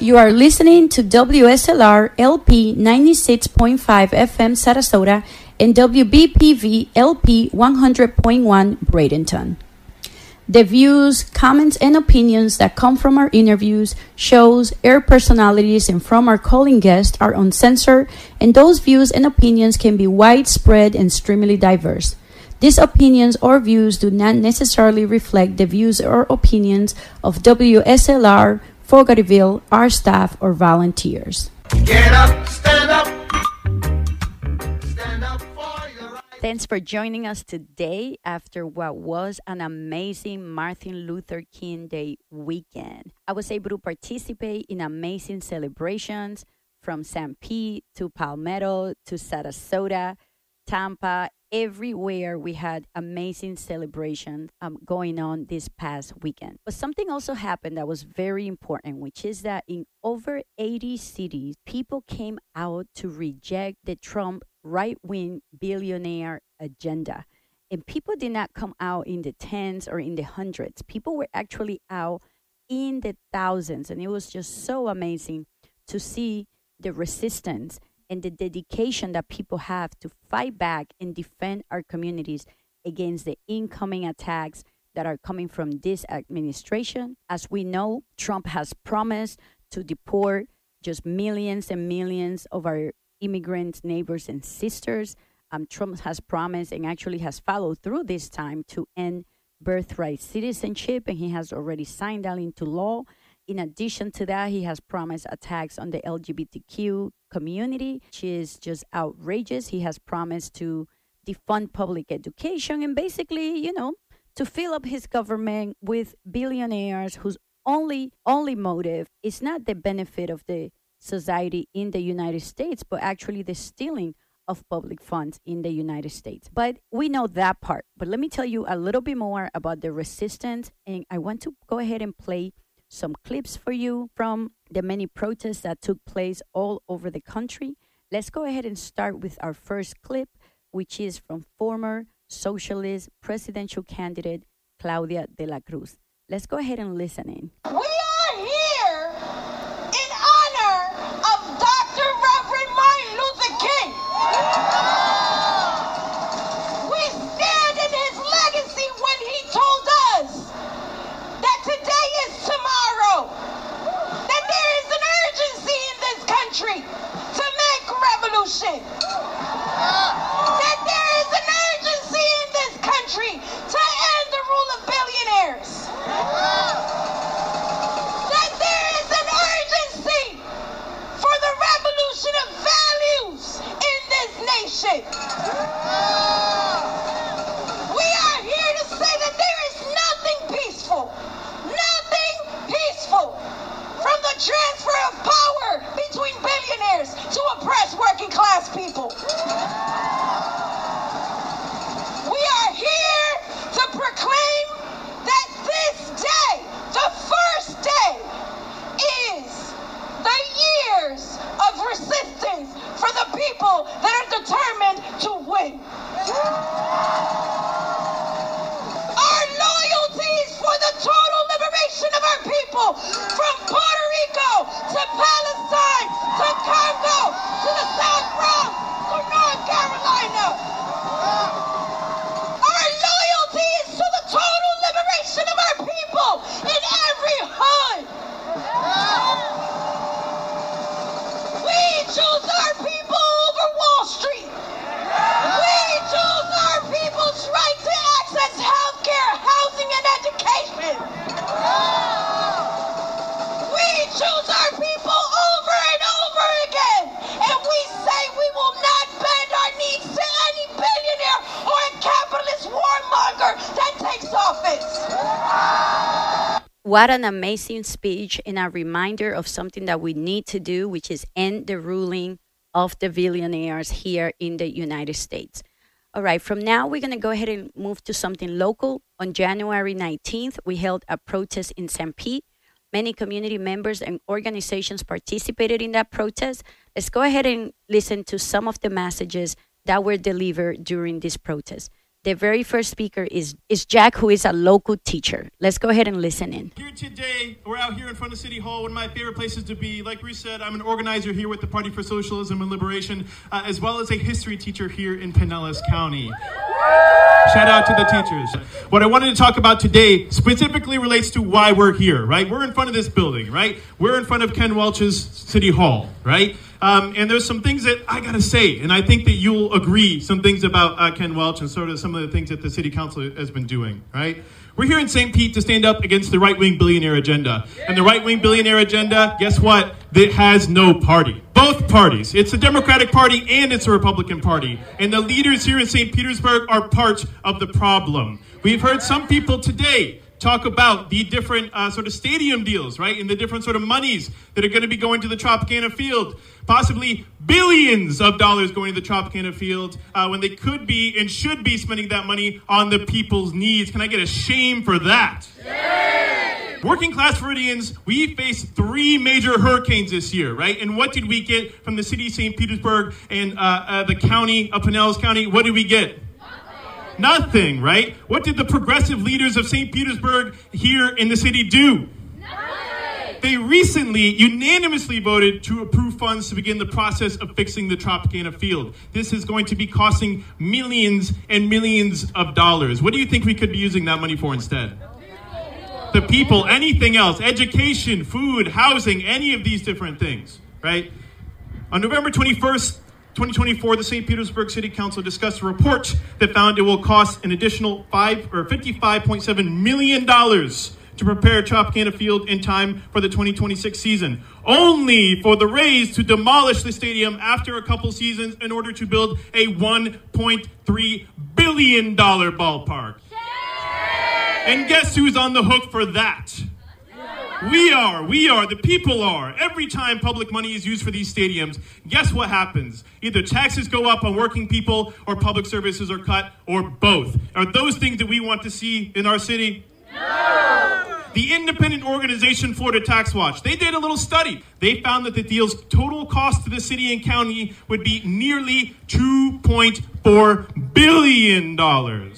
You are listening to WSLR LP 96.5 FM Sarasota and WBPV LP 100.1 Bradenton. The views, comments, and opinions that come from our interviews, shows, air personalities, and from our calling guests are uncensored, and those views and opinions can be widespread and extremely diverse. These opinions or views do not necessarily reflect the views or opinions of WSLR, Fogartyville, our staff, or volunteers. Get up, stand up. Stand up for your right. Thanks for joining us today after what was an amazing Martin Luther King Day weekend. I was able to participate in amazing celebrations from St. Pete to Palmetto to Sarasota, Tampa. Everywhere we had amazing celebrations going on this past weekend. But something also happened that was very important, which is that in over 80 cities, people came out to reject the Trump right-wing billionaire agenda. And people did not come out in the tens or in the hundreds. People were actually out in the thousands. And it was just so amazing to see the resistance and the dedication that people have to fight back and defend our communities against the incoming attacks that are coming from this administration. As we know, Trump has promised to deport just millions and millions of our immigrant neighbors and sisters. Trump has promised and actually has followed through this time to end birthright citizenship, and he has already signed that into law. In addition to that, he has promised attacks on the LGBTQ community, which is just outrageous. He has promised to defund public education and basically, to fill up his government with billionaires whose only motive is not the benefit of the society in the United States, but actually the stealing of public funds in the United States. But we know that part. But let me tell you a little bit more about the resistance, and I want to go ahead and play some clips for you from the many protests that took place all over the country. Let's go ahead and start with our first clip, which is from former socialist presidential candidate Claudia de la Cruz. Let's go ahead and listen in. We are here in honor of Dr. Reverend Martin Luther King. We stand in his legacy when he told us that today is tomorrow, that there is an urgency in this country to make revolution, that there is an urgency in this country to end the rule of billionaires, that there is an urgency for the revolution of values in this nation. We are here to say that there is nothing peaceful from the transfer of power between billionaires to oppress working class people. We are here to proclaim that this day, the first day, is the years of resistance for the people that are determined to win. Our loyalty is for the total liberation of our people, from Puerto Rico to Palestine to Congo to the South Bronx to North Carolina. Our loyalty is to the total liberation of our people in every hood. We choose our people over Wall Street. We choose our people's right to access health care, housing, and education. We choose our people over and over again, and we say we will not bend our knees to any billionaire or a capitalist warmonger that takes office. What an amazing speech and a reminder of something that we need to do, which is end the ruling of the billionaires here in the United States. All right, from now, we're going to go ahead and move to something local. On January 19th, we held a protest in St. Pete. Many community members and organizations participated in that protest. Let's go ahead and listen to some of the messages that were delivered during this protest. The very first speaker is Jack, who is a local teacher. Let's go ahead and listen in. Here today, we're out here in front of City Hall, one of my favorite places to be. Like Ruth said, I'm an organizer here with the Party for Socialism and Liberation, as well as a history teacher here in Pinellas County. Shout out to the teachers. What I wanted to talk about today specifically relates to why we're here, right? We're in front of this building, right? We're in front of Ken Welch's City Hall, right? And there's some things that I gotta say, and I think that you'll agree some things about Ken Welch and sort of some of the things that the City Council has been doing, right? We're here in St. Pete to stand up against the right-wing billionaire agenda. And the right-wing billionaire agenda, guess what? It has no party. Both parties. It's the Democratic Party and it's the Republican Party. And the leaders here in St. Petersburg are part of the problem. We've heard some people today talk about the different sort of stadium deals, right? And the different sort of monies that are going to be going to the Tropicana Field. Possibly billions of dollars going to the Tropicana Field when they could be and should be spending that money on the people's needs. Can I get a shame for that? Yay! Working class Floridians, we faced 3 major hurricanes this year, right? And what did we get from the city of St. Petersburg and the county of Pinellas County? What did we get? Nothing, right? What did the progressive leaders of St. Petersburg here in the city do? Nothing. They recently unanimously voted to approve funds to begin the process of fixing the Tropicana Field. This is going to be costing millions and millions of dollars. What do you think we could be using that money for instead? The people, anything else, education, food, housing, any of these different things, right? On November 21st, 2024, the St. Petersburg City Council discussed a report that found it will cost an additional $55.7 million to prepare Tropicana Field in time for the 2026 season, only for the Rays to demolish the stadium after a couple seasons in order to build a $1.3 billion ballpark. And guess who's on the hook for that? We are, the people are. Every time public money is used for these stadiums, guess what happens? Either taxes go up on working people or public services are cut, or both. Are those things that we want to see in our city? No! The independent organization Florida Tax Watch, they did a little study. They found that the deal's total cost to the city and county would be nearly $2.4 billion.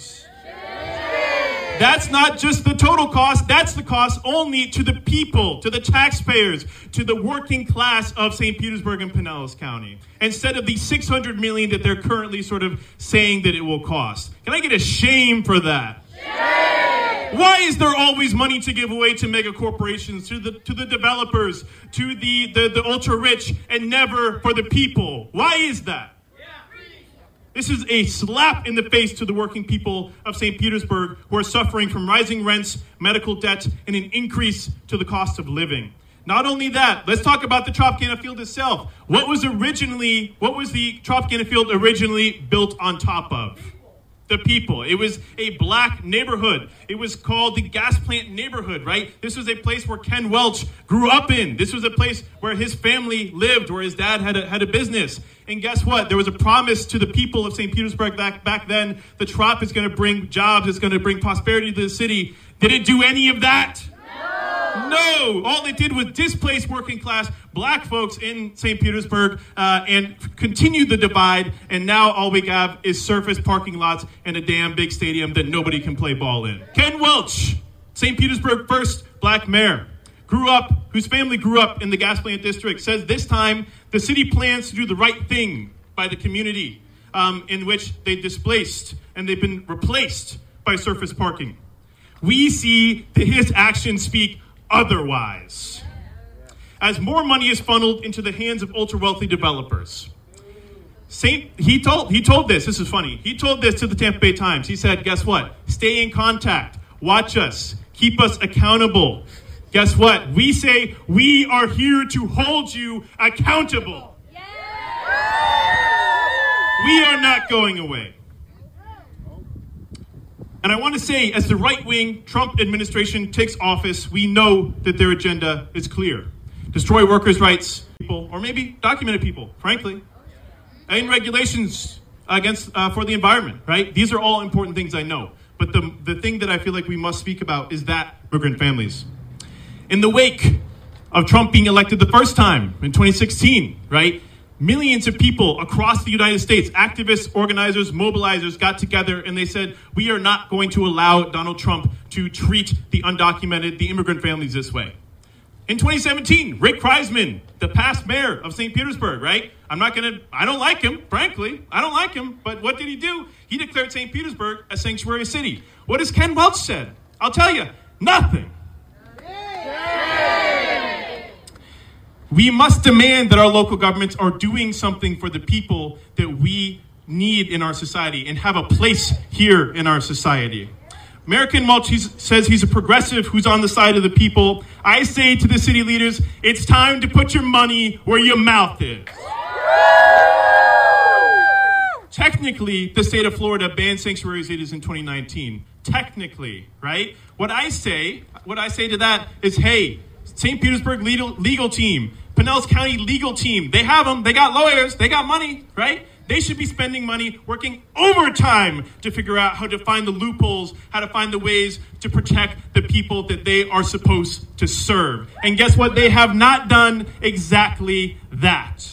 That's not just the total cost, that's the cost only to the people, to the taxpayers, to the working class of St. Petersburg and Pinellas County, instead of the $600 million that they're currently sort of saying that it will cost. Can I get a shame for that? Shame! Why is there always money to give away to mega corporations, to the developers, to the ultra-rich, and never for the people? Why is that? This is a slap in the face to the working people of St. Petersburg who are suffering from rising rents, medical debt, and an increase to the cost of living. Not only that, let's talk about the Tropicana Field itself. What was the Tropicana Field originally built on top of? The people. It was a black neighborhood. It was called the gas plant neighborhood, right? This was a place where Ken Welch grew up in. This was a place where his family lived, where his dad had a business. And guess what? There was a promise to the people of St. Petersburg back then. The Trop is going to bring jobs. It's going to bring prosperity to the city. Did it do any of that? No. All it did was displace working class black folks in St. Petersburg and continue the divide. And now all we have is surface parking lots and a damn big stadium that nobody can play ball in. Ken Welch, St. Petersburg first black mayor, whose family grew up in the gas plant district, says this time the city plans to do the right thing by the community in which they displaced and they've been replaced by surface parking. We see that his actions speak otherwise. As more money is funneled into the hands of ultra-wealthy developers. He told this is funny. He told this to the Tampa Bay Times. He said, guess what? Stay in contact. Watch us. Keep us accountable. Guess what? We say we are here to hold you accountable. We are not going away. And I want to say, as the right-wing Trump administration takes office, we know that their agenda is clear. Destroy workers' rights, people, or maybe documented people, frankly. And regulations against for the environment, right? These are all important things I know. But the thing that I feel like we must speak about is that immigrant families. In the wake of Trump being elected the first time in 2016, right? Millions of people across the United States, activists, organizers, mobilizers got together and they said, we are not going to allow Donald Trump to treat the undocumented, the immigrant families this way. In 2017, Rick Kreisman, the past mayor of St. Petersburg, right? I don't like him, frankly. I don't like him. But what did he do? He declared St. Petersburg a sanctuary city. What has Ken Welch said? I'll tell you, nothing. We must demand that our local governments are doing something for the people that we need in our society and have a place here in our society. Mayor Ken Welch says he's a progressive who's on the side of the people. I say to the city leaders, it's time to put your money where your mouth is. Technically, the state of Florida banned sanctuary cities in 2019. Technically, right? What I say to that is, hey, St. Petersburg legal team, Pinellas County legal team, they have them, they got lawyers, they got money, right? They should be spending money working overtime to figure out how to find the loopholes, how to find the ways to protect the people that they are supposed to serve. And guess what? They have not done exactly that.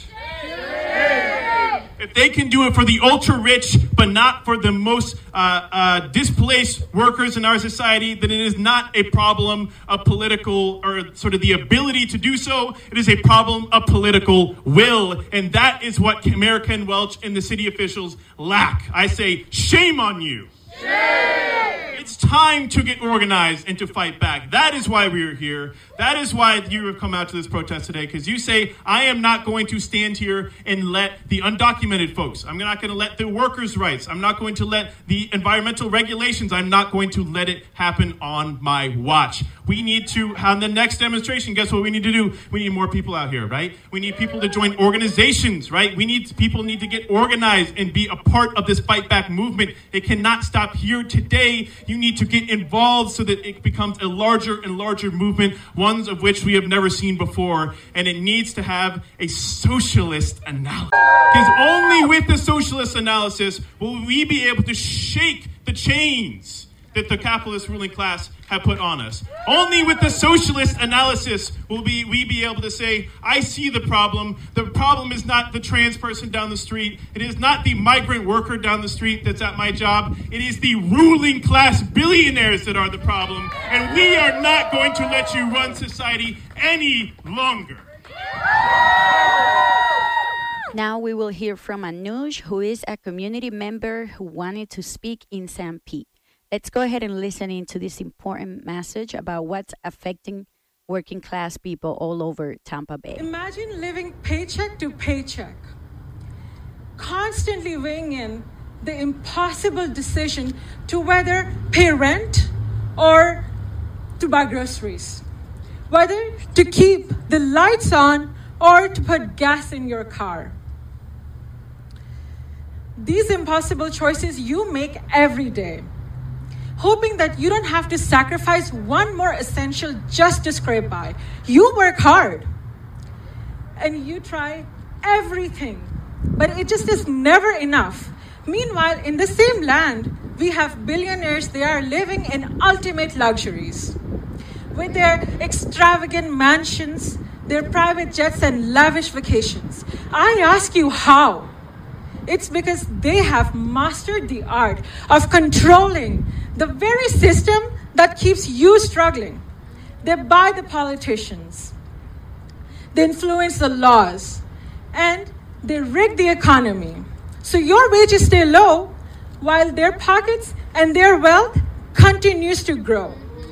If they can do it for the ultra-rich, but not for the most displaced workers in our society, then it is not a problem of political or sort of the ability to do so. It is a problem of political will. And that is what Mayor Ken Welch and the city officials lack. I say, shame on you. Shame! It's time to get organized and to fight back. That is why we are here. That is why you have come out to this protest today, because you say, I am not going to stand here and let the undocumented folks, I'm not going to let the workers' rights, I'm not going to let the environmental regulations, I'm not going to let it happen on my watch. We need to, on the next demonstration, guess what we need to do? We need more people out here, right? We need people to join organizations, right? People need to get organized and be a part of this fight back movement. It cannot stop here today. You need to get involved so that it becomes a larger and larger movement, ones of which we have never seen before. And it needs to have a socialist analysis. Because only with the socialist analysis will we be able to shake the chains that the capitalist ruling class have put on us. Only with the socialist analysis will we be able to say, I see the problem. The problem is not the trans person down the street. It is not the migrant worker down the street that's at my job. It is the ruling class billionaires that are the problem. And we are not going to let you run society any longer. Now we will hear from Anuj, who is a community member who wanted to speak in St. Pete. Let's go ahead and listen into this important message about what's affecting working class people all over Tampa Bay. Imagine living paycheck to paycheck, constantly weighing in the impossible decision to whether pay rent or to buy groceries, whether to keep the lights on or to put gas in your car. These impossible choices you make every day, hoping that you don't have to sacrifice one more essential just to scrape by. You work hard and you try everything, but it just is never enough. Meanwhile, in the same land, we have billionaires. They are living in ultimate luxuries with their extravagant mansions, their private jets, and lavish vacations. I ask you how? It's because they have mastered the art of controlling the very system that keeps you struggling. They buy the politicians, they influence the laws, and they rig the economy. So your wages stay low while their pockets and their wealth continues to grow.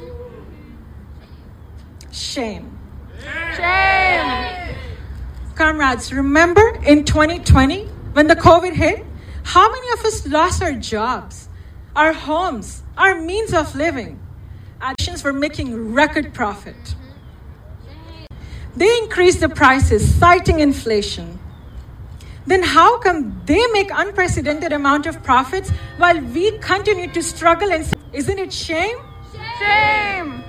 Shame. Shame. Comrades, remember in 2020 when the COVID hit, how many of us lost our jobs, our homes, our means of living? Actions were making record profit. They increased the prices, citing inflation. Then how come they make unprecedented amount of profits while we continue to struggle? And isn't it shame? Shame!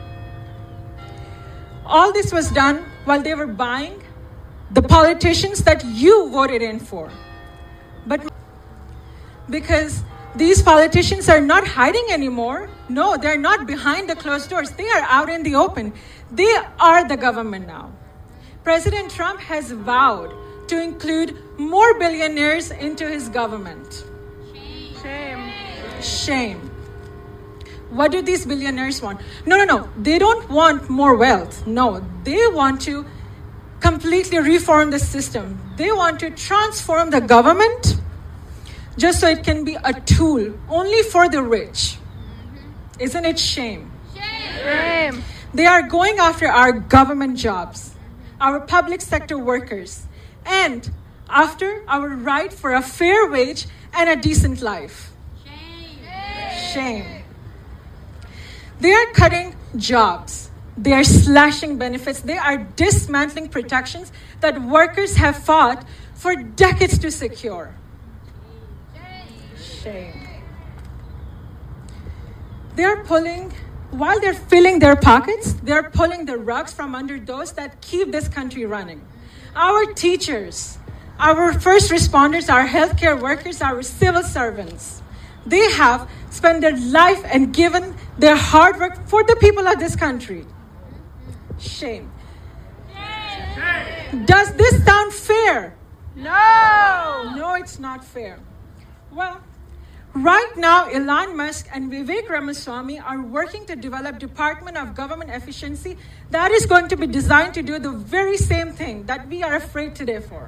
All this was done while they were buying the politicians that you voted in for. But because these politicians are not hiding anymore. No, they're not behind the closed doors. They are out in the open. They are the government now. President Trump has vowed to include more billionaires into his government. Shame. What do these billionaires want? No. They don't want more wealth. No, they want to completely reform the system. They want to transform the government just so it can be a tool only for the rich. Isn't it shame? Shame. They are going after our government jobs, our public sector workers, and after our right for a fair wage and a decent life. Shame. They are cutting jobs. They are slashing benefits. They are dismantling protections that workers have fought for decades to secure. Shame. They are while they're filling their pockets, they're pulling the rugs from under those that keep this country running. Our teachers, our first responders, our healthcare workers, our civil servants. They have spent their life and given their hard work for the people of this country. Shame. Does this sound fair? No, it's not fair. Well, right now, Elon Musk and Vivek Ramaswamy are working to develop Department of Government Efficiency that is going to be designed to do the very same thing that we are afraid today for.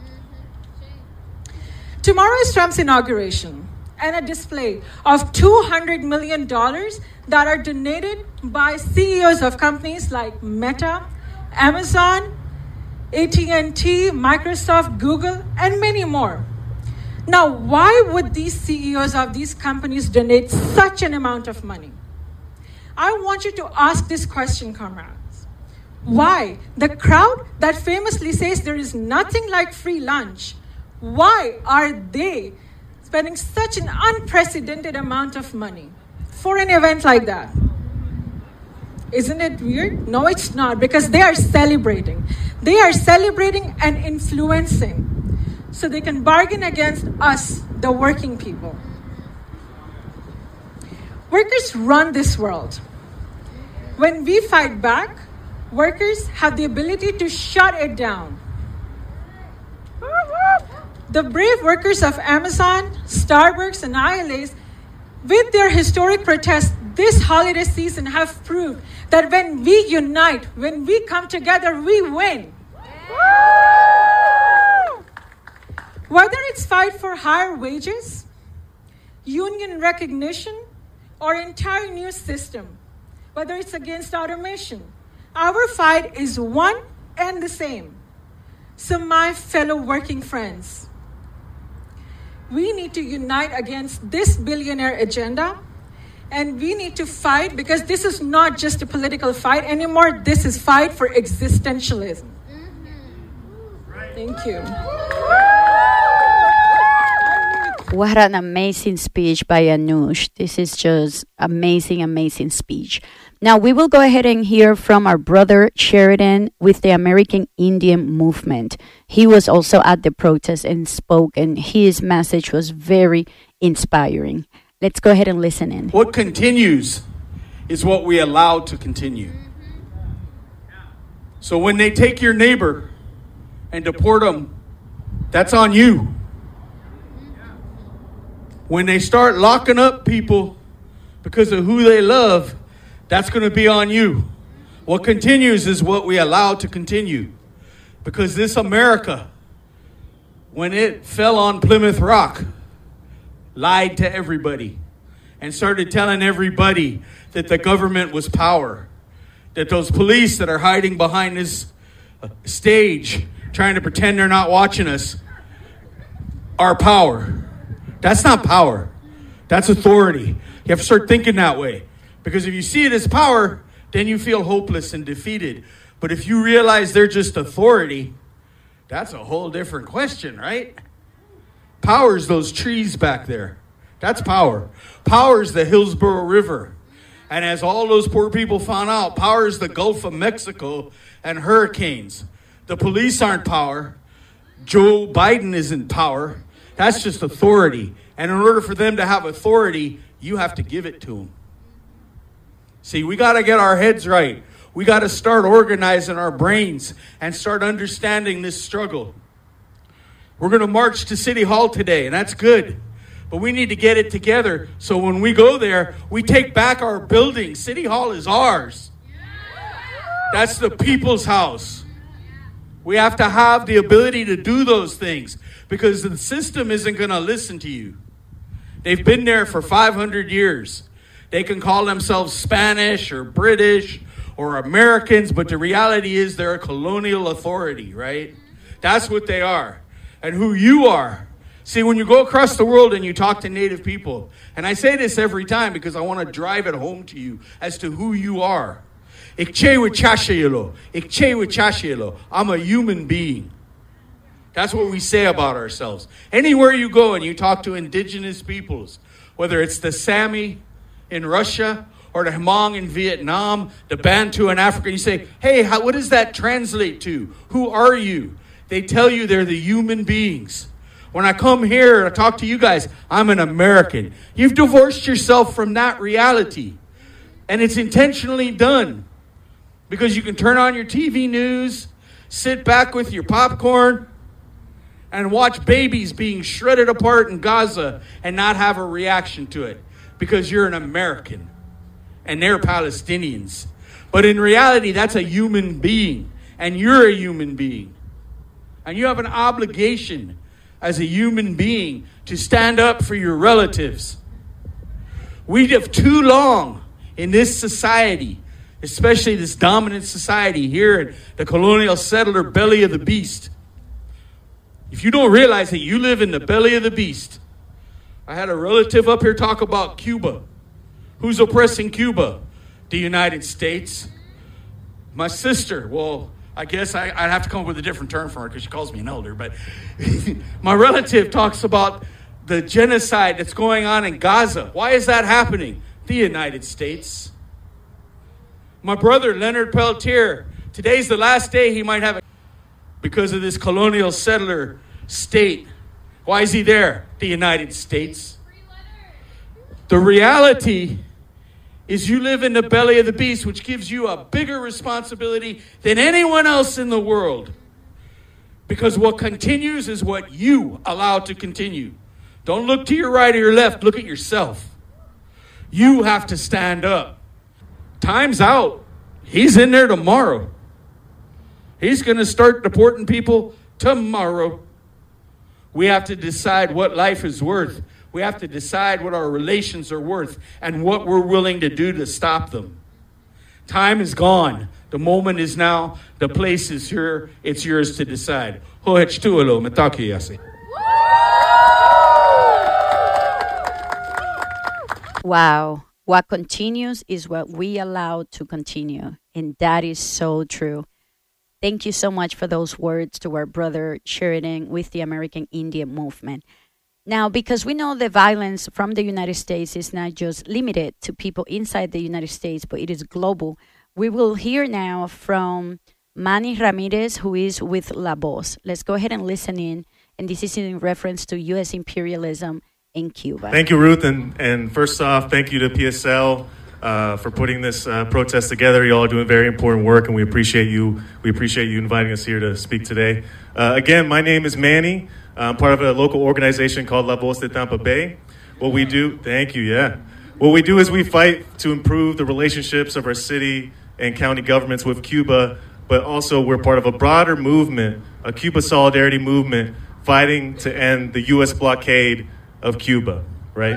Tomorrow is Trump's inauguration and a display of $200 million that are donated by CEOs of companies like Meta, Amazon, AT&T, Microsoft, Google, and many more. Now, why would these CEOs of these companies donate such an amount of money? I want you to ask this question, comrades. Why? The crowd that famously says there is nothing like free lunch, why are they spending such an unprecedented amount of money for an event like that? Isn't it weird? No, it's not, because they are celebrating. They are celebrating and influencing so they can bargain against us, the working people. Workers run this world. When we fight back, workers have the ability to shut it down. The brave workers of Amazon, Starbucks, and ILAs, with their historic protests this holiday season, have proved that when we unite, when we come together, we win. Whether it's fight for higher wages, union recognition, or entire new system, whether it's against automation, our fight is one and the same. So my fellow working friends, we need to unite against this billionaire agenda, and we need to fight, because this is not just a political fight anymore. This is fight for existentialism. Thank you. What an amazing speech by Anush. This is just amazing speech. Now we will go ahead and hear from our brother Sheridan with the American Indian movement. He was also at the protest and spoke, and his message was very inspiring. Let's go ahead and listen in. What continues is what we allow to continue. So when they take your neighbor and deport them, that's on you. When they start locking up people because of who they love, that's going to be on you. What continues is what we allow to continue. Because this America, when it fell on Plymouth Rock, lied to everybody and started telling everybody that the government was power. That those police that are hiding behind this stage, trying to pretend they're not watching us, are power. That's not power. That's authority. You have to start thinking that way. Because if you see it as power, then you feel hopeless and defeated. But if you realize they're just authority, that's a whole different question, right? Power's those trees back there. That's power. Power's the Hillsborough River. And as all those poor people found out, power's the Gulf of Mexico and hurricanes. The police aren't power. Joe Biden isn't power. That's just authority. And in order for them to have authority, you have to give it to them. See, we got to get our heads right. We got to start organizing our brains and start understanding this struggle. We're going to march to City Hall today, and that's good. But we need to get it together so when we go there, we take back our building. City Hall is ours. That's the people's house. We have to have the ability to do those things because the system isn't going to listen to you. They've been there for 500 years. They can call themselves Spanish or British or Americans, but the reality is they're a colonial authority, right? That's what they are. And who you are. See, when you go across the world and you talk to Native people, and I say this every time because I want to drive it home to you as to who you are. I'm a human being. That's what we say about ourselves. Anywhere you go and you talk to indigenous peoples, whether it's the Sami in Russia or the Hmong in Vietnam, the Bantu in Africa, you say, hey, what does that translate to? Who are you? They tell you they're the human beings. When I come here and I talk to you guys, I'm an American. You've divorced yourself from that reality. And it's intentionally done. Because you can turn on your TV news, sit back with your popcorn, and watch babies being shredded apart in Gaza and not have a reaction to it. Because you're an American. And they're Palestinians. But in reality, that's a human being. And you're a human being. And you have an obligation as a human being to stand up for your relatives. We have too long in this society, especially this dominant society here in the colonial settler belly of the beast. If you don't realize that you live in the belly of the beast. I had a relative up here talk about Cuba. Who's oppressing Cuba? The United States. My sister, well, I guess I'd have to come up with a different term for her because she calls me an elder. But my relative talks about the genocide that's going on in Gaza. Why is that happening? The United States. My brother, Leonard Peltier, today's the last day he might have because of this colonial settler state. Why is he there? The United States. The reality is you live in the belly of the beast, which gives you a bigger responsibility than anyone else in the world. Because what continues is what you allow to continue. Don't look to your right or your left. Look at yourself. You have to stand up. Time's out. He's in there tomorrow. He's going to start deporting people tomorrow. We have to decide what life is worth. We have to decide what our relations are worth and what we're willing to do to stop them. Time is gone. The moment is now. The place is here. It's yours to decide. Wow. What continues is what we allow to continue. And that is so true. Thank you so much for those words to our brother Sheridan with the American Indian Movement. Now, because we know the violence from the United States is not just limited to people inside the United States, but it is global, we will hear now from Manny Ramirez, who is with La Voz. Let's go ahead and listen in. And this is in reference to U.S. imperialism in Cuba. Thank you, Ruth. And first off, thank you to PSL for putting this protest together. You all are doing very important work, and we appreciate you. We appreciate you inviting us here to speak today. Again, my name is Manny. I'm part of a local organization called La Voz de Tampa Bay. What we do, thank you, yeah. What we do is we fight to improve the relationships of our city and county governments with Cuba, but also we're part of a broader movement, a Cuba Solidarity movement, fighting to end the U.S. blockade of Cuba, right?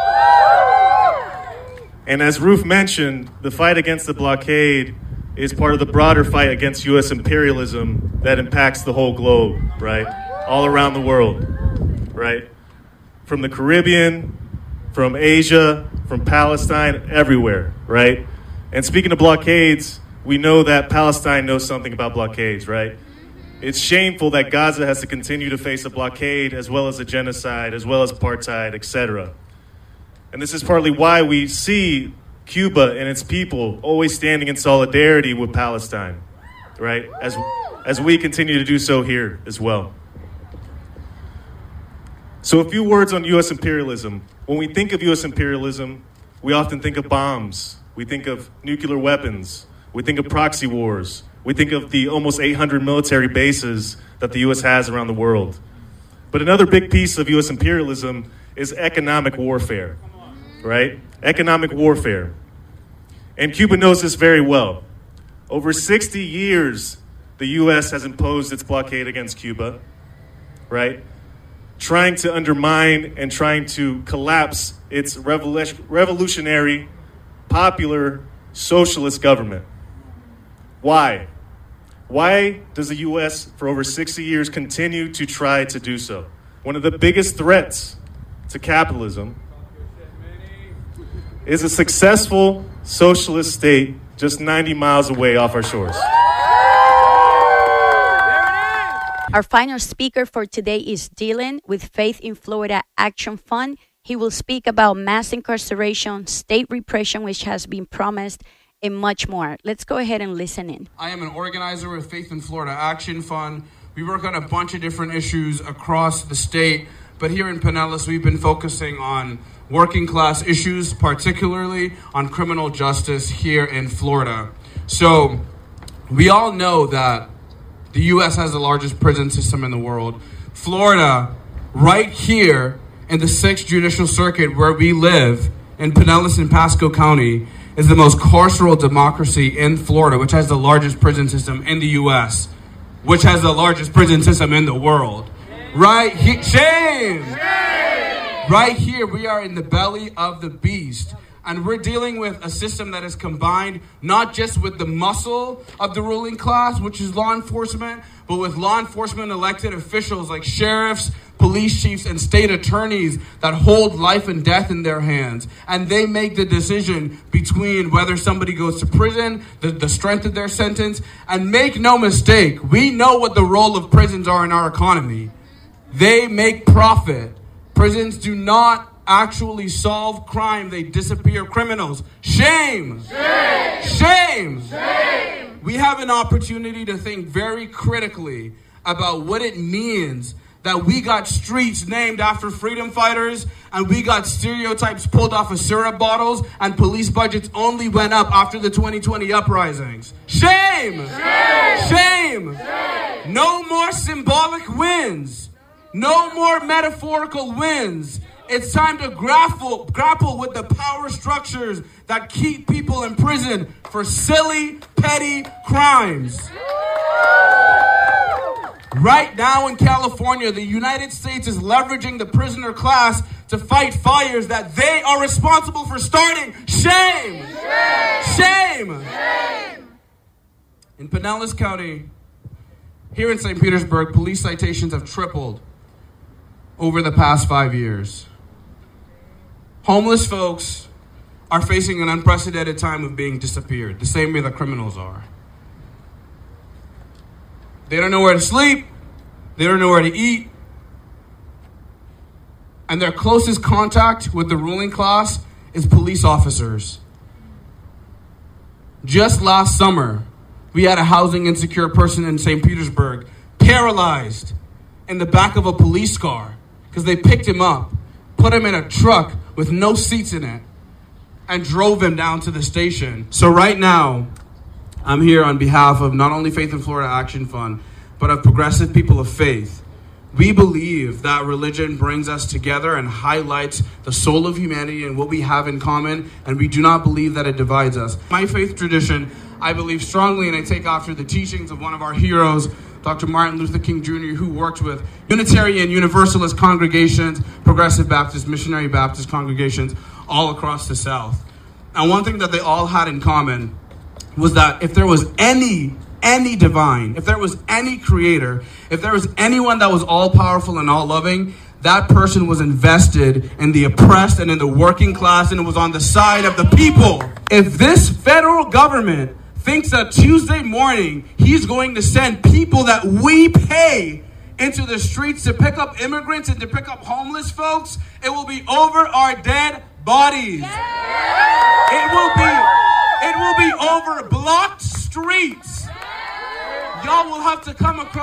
And as Ruth mentioned, the fight against the blockade is part of the broader fight against U.S. imperialism that impacts the whole globe, right? All around the world, right? From the Caribbean, from Asia, from Palestine, everywhere, right? And speaking of blockades, we know that Palestine knows something about blockades, right? It's shameful that Gaza has to continue to face a blockade as well as a genocide, as well as apartheid, etc. And this is partly why we see Cuba and its people always standing in solidarity with Palestine, right? As we continue to do so here as well. So a few words on U.S. imperialism. When we think of U.S. imperialism, we often think of bombs. We think of nuclear weapons. We think of proxy wars. We think of the almost 800 military bases that the U.S. has around the world. But another big piece of U.S. imperialism is economic warfare, right? Economic warfare. And Cuba knows this very well. Over 60 years, the U.S. has imposed its blockade against Cuba, right? Trying to undermine and trying to collapse its revolutionary, popular, socialist government. Why? Why does the U.S. for over 60 years continue to try to do so? One of the biggest threats to capitalism is a successful socialist state just 90 miles away off our shores. Our final speaker for today is Dylan with Faith in Florida Action Fund. He will speak about mass incarceration, state repression, which has been promised, and much more. Let's go ahead and listen in. I am an organizer with Faith in Florida Action Fund. We work on a bunch of different issues across the state, but here in Pinellas, we've been focusing on working class issues, particularly on criminal justice here in Florida. So we all know that the U.S. has the largest prison system in the world. Florida, right here in the 6th Judicial Circuit where we live, in Pinellas and Pasco County, is the most carceral democracy in Florida, which has the largest prison system in the U.S., which has the largest prison system in the world. Right here, shame! Right here, we are in the belly of the beast. And we're dealing with a system that is combined not just with the muscle of the ruling class, which is law enforcement, but with law enforcement elected officials like sheriffs, police chiefs, and state attorneys that hold life and death in their hands. And they make the decision between whether somebody goes to prison, the strength of their sentence. And make no mistake, we know what the role of prisons are in our economy. They make profit. Prisons do not actually solve crime. They disappear criminals. Shame! Shame! Shame! Shame! We have an opportunity to think very critically about what it means that we got streets named after freedom fighters, and we got stereotypes pulled off of syrup bottles, and police budgets only went up after the 2020 uprisings. Shame! Shame! Shame! Shame! No more symbolic wins. No more metaphorical wins. It's time to grapple with the power structures that keep people in prison for silly, petty crimes. Right now in California, the United States is leveraging the prisoner class to fight fires that they are responsible for starting. Shame! Shame! Shame! In Pinellas County, here in St. Petersburg, police citations have tripled over the past 5 years. Homeless folks are facing an unprecedented time of being disappeared, the same way that criminals are. They don't know where to sleep. They don't know where to eat. And their closest contact with the ruling class is police officers. Just last summer, we had a housing insecure person in St. Petersburg paralyzed in the back of a police car because they picked him up, put him in a truck with no seats in it, and drove him down to the station. So right now, I'm here on behalf of not only Faith in Florida Action Fund, but of Progressive People of Faith. We believe that religion brings us together and highlights the soul of humanity and what we have in common, and we do not believe that it divides us. My faith tradition, I believe strongly, and I take after the teachings of one of our heroes, Dr. Martin Luther King Jr., who worked with Unitarian Universalist congregations, Progressive Baptist, Missionary Baptist congregations all across the South. And one thing that they all had in common was that if there was any divine, if there was any creator, if there was anyone that was all-powerful and all-loving, that person was invested in the oppressed and in the working class, and it was on the side of the people. If this federal government thinks that Tuesday morning he's going to send people that we pay into the streets to pick up immigrants and to pick up homeless folks, it will be over our dead bodies. It will be over blocked streets. Y'all will have to come across